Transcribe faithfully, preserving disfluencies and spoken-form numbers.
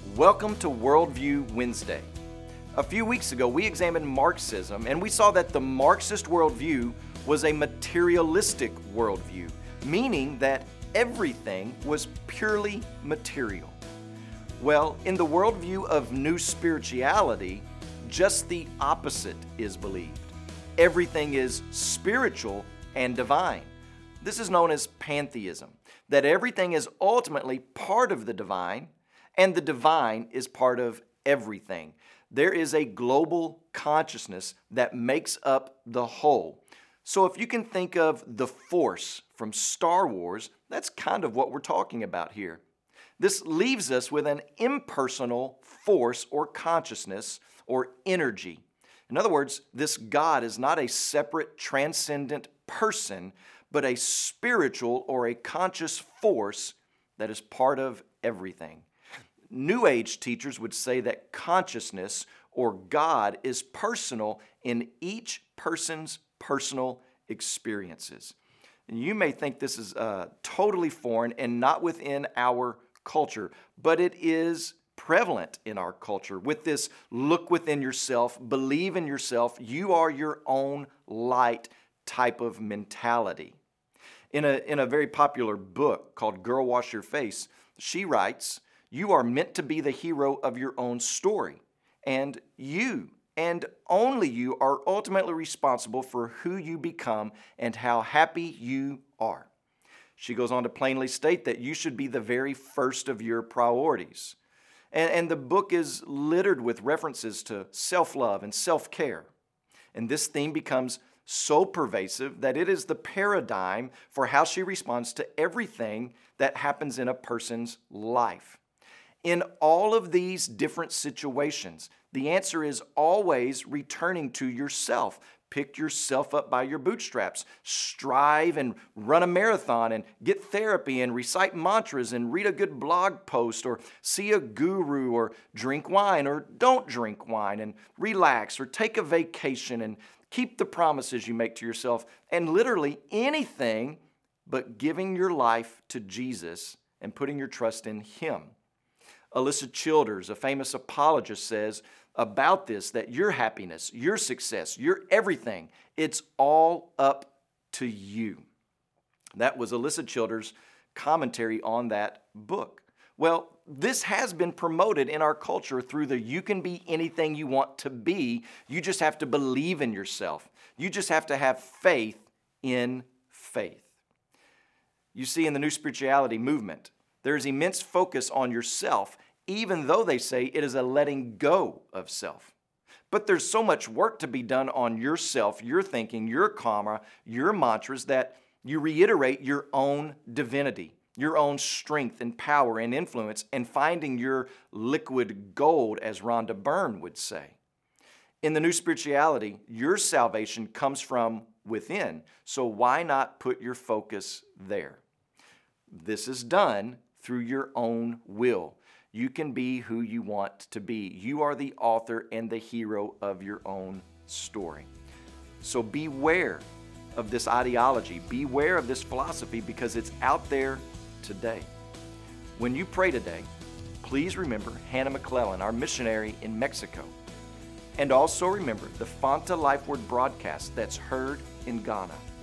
Welcome to Worldview Wednesday. A few weeks ago, we examined Marxism, and we saw that the Marxist worldview was a materialistic worldview, meaning that everything was purely material. Well, in the worldview of New Spirituality, just the opposite is believed. Everything is spiritual and divine. This is known as pantheism, that everything is ultimately part of the divine, and the divine is part of everything. There is a global consciousness that makes up the whole. So if you can think of the Force from Star Wars, that's kind of what we're talking about here. This leaves us with an impersonal force or consciousness or energy. In other words, this God is not a separate transcendent person, but a spiritual or a conscious force that is part of everything. New Age teachers would say that consciousness or God is personal in each person's personal experiences. And you may think this is uh, totally foreign and not within our culture, but it is prevalent in our culture with this look within yourself, believe in yourself, you are your own light type of mentality. In a, in a very popular book called Girl Wash Your Face, she writes, "You are meant to be the hero of your own story, and you and only you are ultimately responsible for who you become and how happy you are." She goes on to plainly state that you should be the very first of your priorities. And, and the book is littered with references to self-love and self-care. And this theme becomes so pervasive that it is the paradigm for how she responds to everything that happens in a person's life. In all of these different situations, the answer is always returning to yourself. Pick yourself up by your bootstraps. Strive and run a marathon and get therapy and recite mantras and read a good blog post or see a guru or drink wine or don't drink wine and relax or take a vacation and keep the promises you make to yourself and literally anything but giving your life to Jesus and putting your trust in Him. Alyssa Childers, a famous apologist, says about this that your happiness, your success, your everything, it's all up to you. That was Alyssa Childers' commentary on that book. Well, this has been promoted in our culture through the you can be anything you want to be. You just have to believe in yourself. You just have to have faith in faith. You see, in the New Spirituality movement, there is immense focus on yourself, even though they say it is a letting go of self. But there's so much work to be done on yourself, your thinking, your karma, your mantras, that you reiterate your own divinity, your own strength and power and influence, and finding your liquid gold, as Rhonda Byrne would say. In the New Spirituality, your salvation comes from within, so why not put your focus there? This is done through your own will. You can be who you want to be. You are the author and the hero of your own story. So beware of this ideology. Beware of this philosophy because it's out there today. When you pray today, please remember Hannah McClellan, our missionary in Mexico. And also remember the Fanta Life Word broadcast that's heard in Ghana.